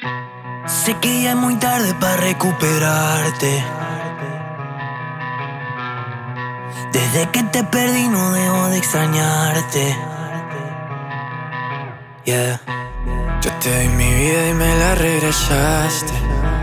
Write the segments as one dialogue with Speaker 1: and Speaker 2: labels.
Speaker 1: Sé que ya es muy tarde para recuperarte. Desde que te perdí no dejo de extrañarte. Yeah.
Speaker 2: Yo te di mi vida y me la regresaste.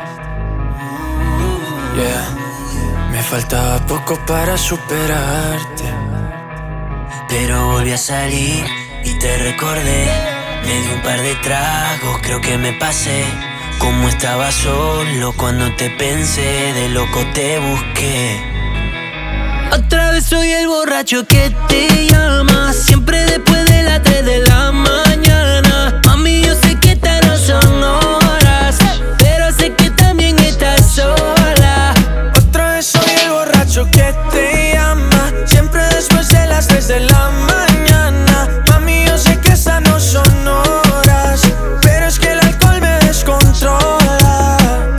Speaker 2: Yeah. Me faltaba poco para superarte,
Speaker 1: pero volví a salir y te recordé. Me di un par de tragos, creo que me pasé. Como estaba solo cuando te pensé, de loco te busqué. Otra vez soy el borracho que te llama, siempre después de las 3 de la mañana. Mami, yo sé que estas no son horas, pero sé que también estás sola.
Speaker 2: Otra vez soy el borracho que te llama, siempre después de las 3 de la mañana. Mami, yo sé que estas no son horas, pero es que el alcohol me descontrola.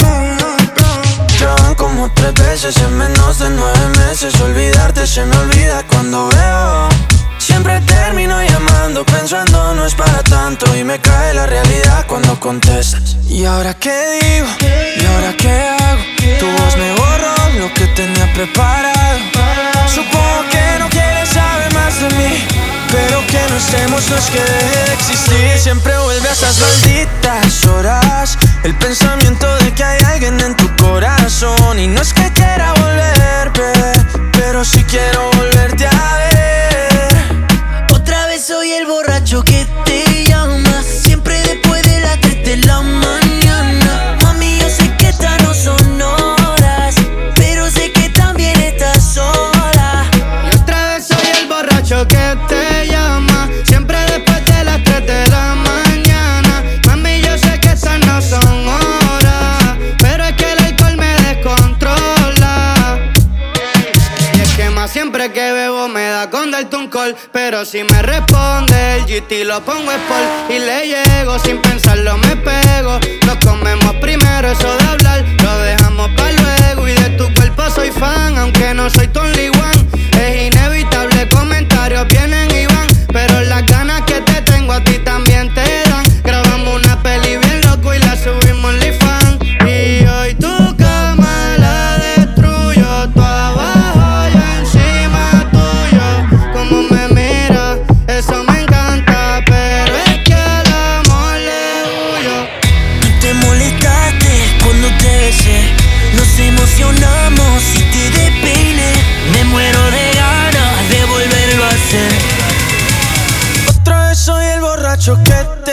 Speaker 2: Ya van como 3 veces en menos de 9 meses. Olvidarte se me olvida cuando veo. Siempre termino llamando pensando no es para tanto, y me cae la realidad cuando contestas. ¿Y ahora qué digo? ¿Y ahora qué hago? Tu voz me borró lo que tenía preparado. Supongo que no quieres saber más de mí, pero que no estemos no es que deje de existir. Siempre vuelve a esas malditas horas, el pensamiento de que hay alguien en tu corazón. Y no es que quiera volver, pero sí quiero volverte a ver.
Speaker 1: Otra vez soy el borracho que te llama, siempre después de las 3 de la mañana. Mami, yo sé que estas no son horas, pero sé que también estás sola.
Speaker 3: Y otra vez soy el borracho que te llama, siempre después de las 3 de la mañana. Mami, yo sé que estas no son horas, pero es que el alcohol me descontrola. Y es que más siempre que bebo me da con darte un call, pero si me responde el GT lo pongo sport y le llego, sin pensarlo me pego. Nos comemos primero, eso de hablar lo dejamos para luego. Y de tu cuerpo soy fan, aunque no soy tu only one. Es inevitable, comentarios vienen y van, pero las ganas que te tengo a ti también te dan. Grabamos una peli bien loco y la subimos en OnlyFans. Y hoy tu cama la destruyo, tú abajo yo encima tuyo. Como me mira, eso me encanta, pero es que al amor le huyo.
Speaker 1: Tú te molestaste cuando te besé, nos emocionamos y te despeiné. Me muero de ganas de volverlo a hacer.
Speaker 2: Otra vez soy el borracho que te